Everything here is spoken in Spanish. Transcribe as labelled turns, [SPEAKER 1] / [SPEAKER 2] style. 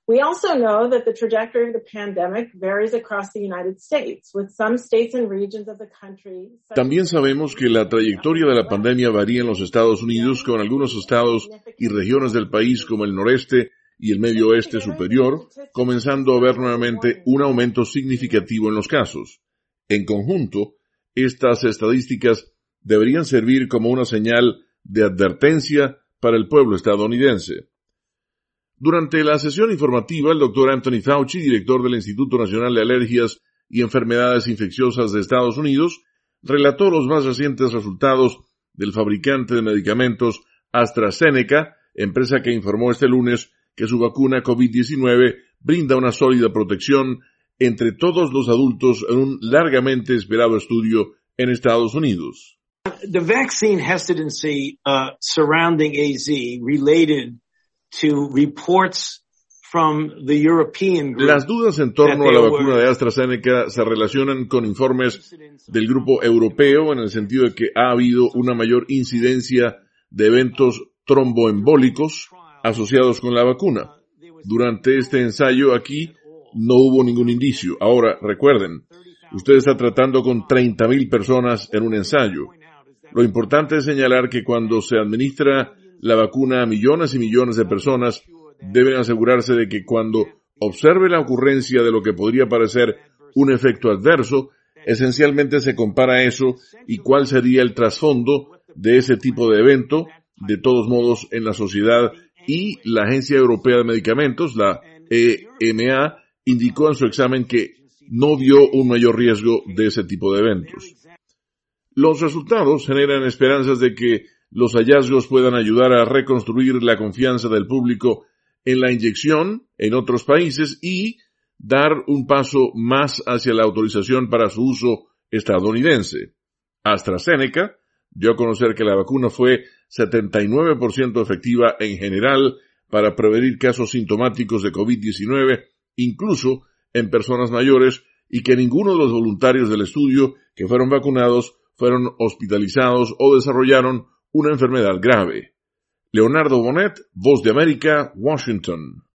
[SPEAKER 1] We also know that the trajectory of the pandemic varies across the United States, with some states and regions of the country.
[SPEAKER 2] También sabemos que la trayectoria de la pandemia varía en los Estados Unidos, con algunos estados y regiones del país como el noreste y el medio oeste superior, comenzando a ver nuevamente un aumento significativo en los casos. En conjunto, estas estadísticas deberían servir como una señal de advertencia para el pueblo estadounidense. Durante la sesión informativa, el Dr. Anthony Fauci, director del Instituto Nacional de Alergias y Enfermedades Infecciosas de Estados Unidos, relató los más recientes resultados del fabricante de medicamentos AstraZeneca, empresa que informó este lunes que su vacuna COVID-19 brinda una sólida protección entre todos los adultos en un largamente esperado estudio en Estados Unidos.
[SPEAKER 3] The vaccine hesitancy surrounding AZ related to reports from the European group.
[SPEAKER 2] Las dudas en torno a la vacuna de AstraZeneca se relacionan con informes del grupo europeo en el sentido de que ha habido una mayor incidencia de eventos tromboembólicos asociados con la vacuna. Durante este ensayo aquí no hubo ningún indicio. Ahora, recuerden, usted está tratando con 30,000 personas en un ensayo. Lo importante es señalar que cuando se administra la vacuna a millones y millones de personas, deben asegurarse de que cuando observe la ocurrencia de lo que podría parecer un efecto adverso, esencialmente se compara eso y cuál sería el trasfondo de ese tipo de evento, de todos modos en la sociedad. Y la Agencia Europea de Medicamentos, la EMA, indicó en su examen que no vio un mayor riesgo de ese tipo de eventos. Los resultados generan esperanzas de que los hallazgos puedan ayudar a reconstruir la confianza del público en la inyección en otros países y dar un paso más hacia la autorización para su uso estadounidense. AstraZeneca dio a conocer que la vacuna fue 79% efectiva en general para prevenir casos sintomáticos de COVID-19, incluso en personas mayores, y que ninguno de los voluntarios del estudio que fueron vacunados fueron hospitalizados o desarrollaron una enfermedad grave. Leonardo Bonet, Voz de América, Washington.